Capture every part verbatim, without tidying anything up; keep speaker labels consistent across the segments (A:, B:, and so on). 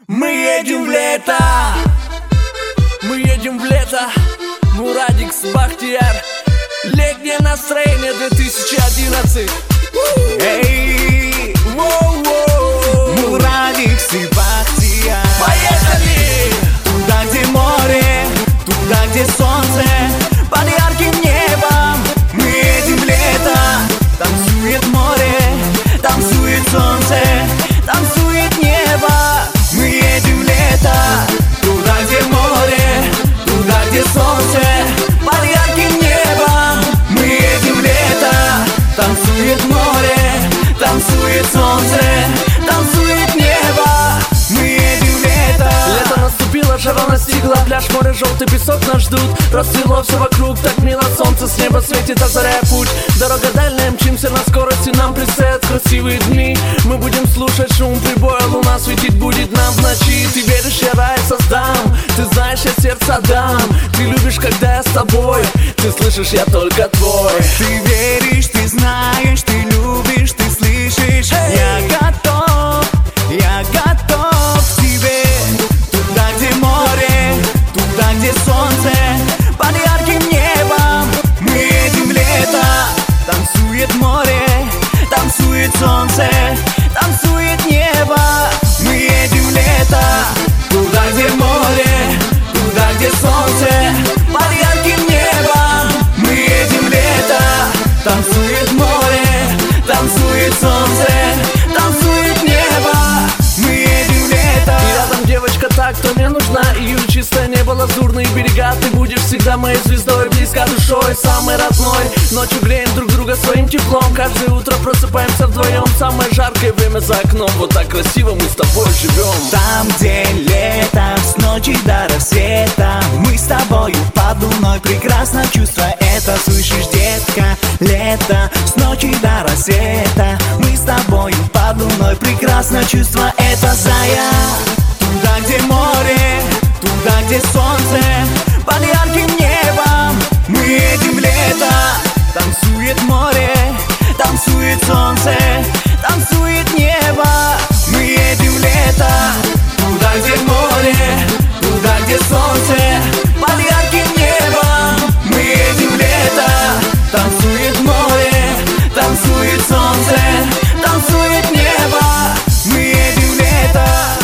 A: Мы едем в лето, мы едем в лето. Мурадикс, Бахтияр. Летнее настроение две тысячи одиннадцать.
B: Эй,
A: воу-воу.
B: Мурадикс и Бахтияр.
A: Поехали!
B: Туда, где море, туда, где солнце, под ярким небом. Мы едем в лето. Танцует море, танцует солнце, танцует небо. Мы едем в лето. Туда, где море, туда, где солнце, под ярким небом. Мы едем в лето. Танцует море, танцует солнце, танцует небо. Мы едем в лето.
A: Лето наступило, жара настигла. Пляж, море, желтый песок нас ждут. Расцвело все вокруг, так мило. Солнце с неба светит, озаряя путь. Дорога дальняя, мчимся на скорости. Нам предстоят красивые дни. Мы будем слушать шум прибоя. Луна светить будет нам в ночи. Ты веришь, я рай создам. Ты знаешь, я сердце дам. Ты любишь, когда я с тобой. Ты слышишь, я только твой.
B: Ты веришь, ты знаешь, ты любишь, ты слышишь. Я готов, я готов к тебе. Туда, где море, туда, где солнце, под ярким небом. Мы едем в лето. Танцует море, танцует солнце, танцует небо. Мы едем в лето. Туда, где море, туда, где солнце, под ярким небом. Мы едем в лето. Танцует море, танцует солнце, танцует небо. Мы едем в лето.
A: И рядом девочка та, кто мне нужна. Июль, чистое небо, лазурные берега. Ты будешь всегда моей звездой, близко душой, самой родной. Ночью греем друг друга своим теплом. Каждое утро просыпаемся вдвоем. Самое жаркое время за окном. Вот так красиво мы с тобой живем.
B: Там, где лето, с ночи до рассвета, мы с тобою под луной. Прекрасно чувство это, слышишь, детка? Лето, с ночи до рассвета, мы с тобою под луной. Прекрасно чувство это, зая. Туда, где море, туда, где солнце, под ярким небом. Мы едем в лето. Танцует море, танцует солнце, танцует небо. Мы едем в лето. Туда, где море, туда, где солнце, под ярким небом. Мы едем в лето. Танцует море, танцует солнце, танцует небо. Мы едем в лето.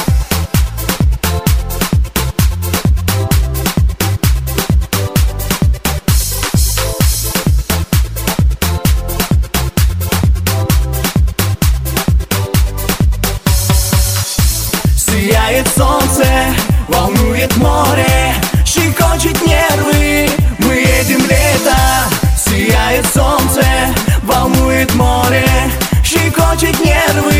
B: Сияет солнце, волнует море, щекочет нервы. Мы едем в лето. Сияет солнце, волнует море, щекочет нервы.